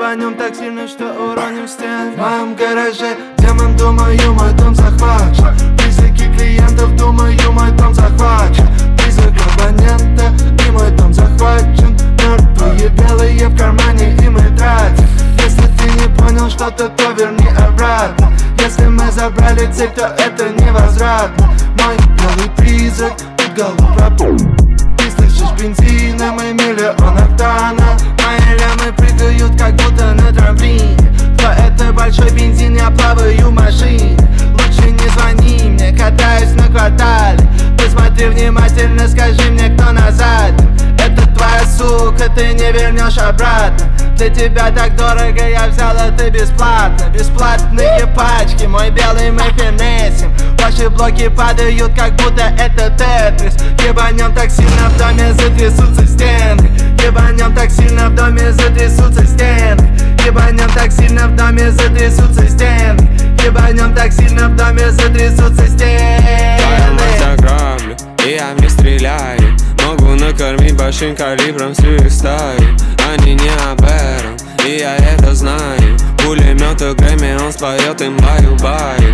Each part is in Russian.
Ебанем так сильно, что уроним стены. В моем гараже демон, думаю, мой дом захвачен. Призраки клиентов, думаю, мой дом захвачен. Призрак абонента, и мой дом захвачен. Мертвые белые в кармане, и мы тратим. Если ты не понял что-то, то верни обратно. Если мы забрали цель, то это невозвратно. Мой белый призрак, тут голову пропал. Ты слышишь бензином и миллион октана. Мои лямы прыгают, как будто на трамплине. Кто это большой бензин, я плаваю в машине. Лучше не звони мне, катаюсь на квартале. Посмотри внимательно, скажи мне, кто на заднем. Это твоя сука, ты не вернешь обратно. Для тебя так дорого, я взял это бесплатно. Бесплатные пачки, мой белый мы финесим. Ваши блоки падают, как будто это тетрис. Ебанем так сильно в доме, затрясутся стены. Ебанем так сильно в доме, затрясутся стены. Ебанем так сильно в доме, затрясутся стены. Ебанем так сильно в доме, затрясутся стены. Я граблю, и я в них стреляю. Могу накормить большим калибром свою стаю. Они не об этом, и я это знаю. Пулемет и Грэмми, он споет им баю-баю.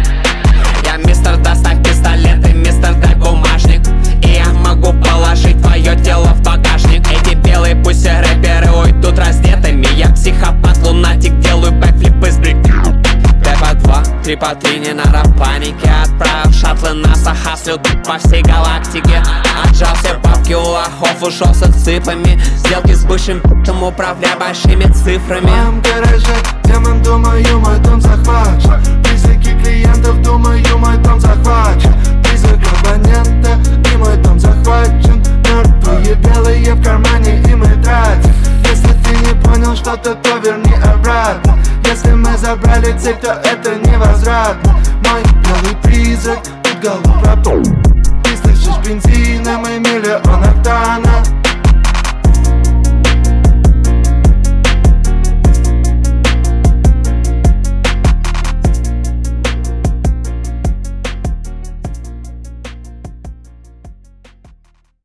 Я мистер, доставь пистолет и мистер, дай бумажник. И я могу положить твое тело в багажник. Эти белые пусть все рэперы уйдут раздетыми. Я психопат, лунатик, делаю бэкфлипы с брик. 5 по 2, 3 по 3, не надо паники. Отправил шаттлы НАСА, хаслю по всей галактике. Отжал все бабки у лохов, ушел с цифрами. Сделки с бывшим п***ом, управляя большими цифрами. В моем гараже демон, думаю, мой дом захвачен. Призраки клиентов, думаю, мой дом захвачен. Призрак абонента, и мой дом захвачен. Мертвые белые в кармане, и мы тратим. Если ты не понял что-то, то верни обратно. Если мы забрали цель, то это невозвратно. Мой белый призрак, тут голову пропал. Ты слышишь бензином и миллион октана.